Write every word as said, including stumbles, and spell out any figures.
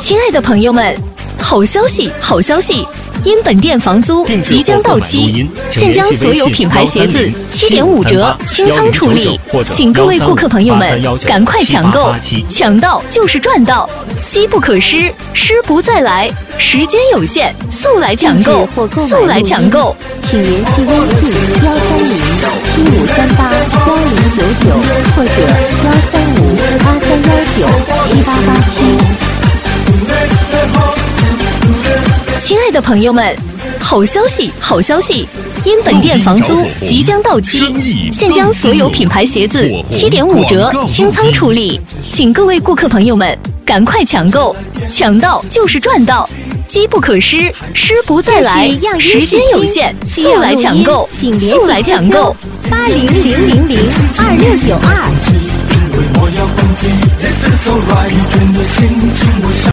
亲爱的朋友们，好消息，好消息！因本店房租即将到期，现将所有品牌鞋子七点五折清仓处理，请各位顾客朋友们赶快抢购，抢到就是赚到，机不可失，失不再来，时间有限，速来抢购，速来抢购！ 请联系微信幺三零七五三八幺零九九或者幺三五八三幺九七八八七。 亲爱的朋友们，好消息，好消息！因本店房租即将到期，现将所有品牌鞋子七点五折清仓处理，请各位顾客朋友们赶快抢购，抢到就是赚到，机不可失，失不再来，时间有限，速来抢购，速来抢购！ 八零零零零二六九二。